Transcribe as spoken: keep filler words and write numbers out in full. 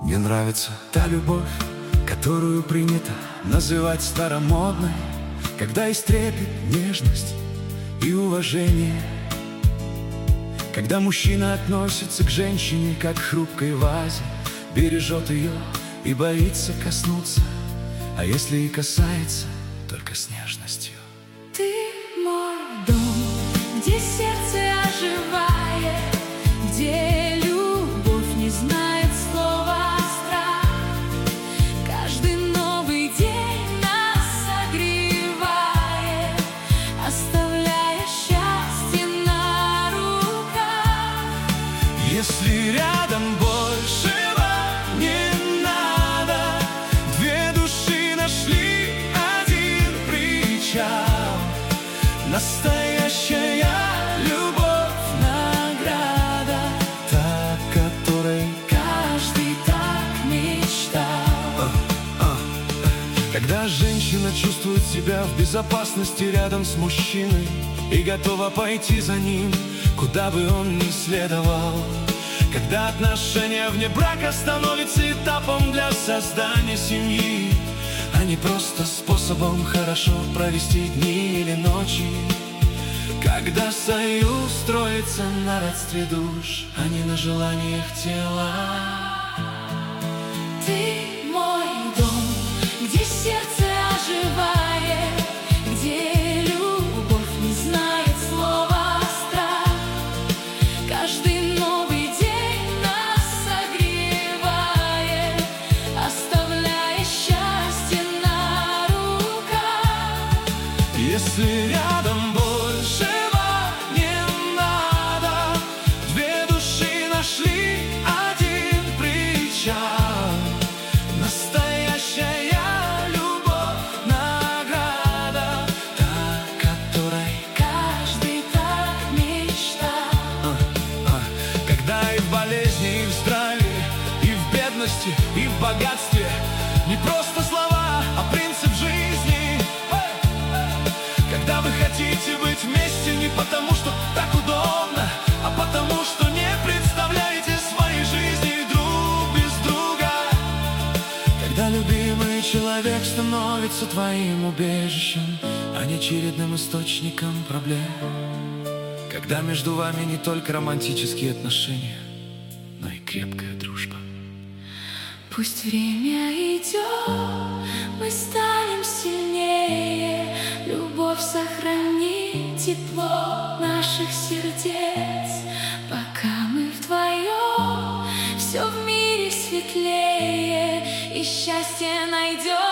Мне нравится та любовь, которую принято называть старомодной, когда есть трепет, нежность и уважение, когда мужчина относится к женщине как к хрупкой вазе, бережет ее и боится коснуться, а если и касается, только с нежностью. Ты мой дом, где сердце оживает, где любовь не знает слова страх. Каждый новый день нас согревает, оставляя счастье на руках. Если рядом больше вам не надо, две души нашли один причал. Настоящая любовь — награда, та, которой каждый так мечтал. а, а. Когда женщина чувствует себя в безопасности рядом с мужчиной и готова пойти за ним, куда бы он ни следовал, когда отношения вне брака становятся этапом для создания семьи, а не просто способом хорошо провести дни или ночи, когда союз строится на родстве душ, а не на желаниях тела. Ты мой дом, где сердце оживает, где любовь не знает слова страх. Каждый новый день нас согревает, оставляя счастье на руках. Если рядом больше вам не надо, две души нашли один причал. Настоящая любовь — награда, та, которой Каждый так мечтал. а, а. Когда и в болезни, и в здравии, и в бедности, и в богатстве не просто слова, а принцип жизни. Когда вы хотите быть вместе не потому, что так удобно, а потому, что не представляете своей жизни друг без друга. Когда любимый человек становится твоим убежищем, а не очередным источником проблем. Когда между вами не только романтические отношения, но и крепкая дружба. Пусть время идет, мы станем сильнее. Любовь сохранит тепло наших сердец. Пока мы вдвоем, все в мире светлее, и счастье найдем.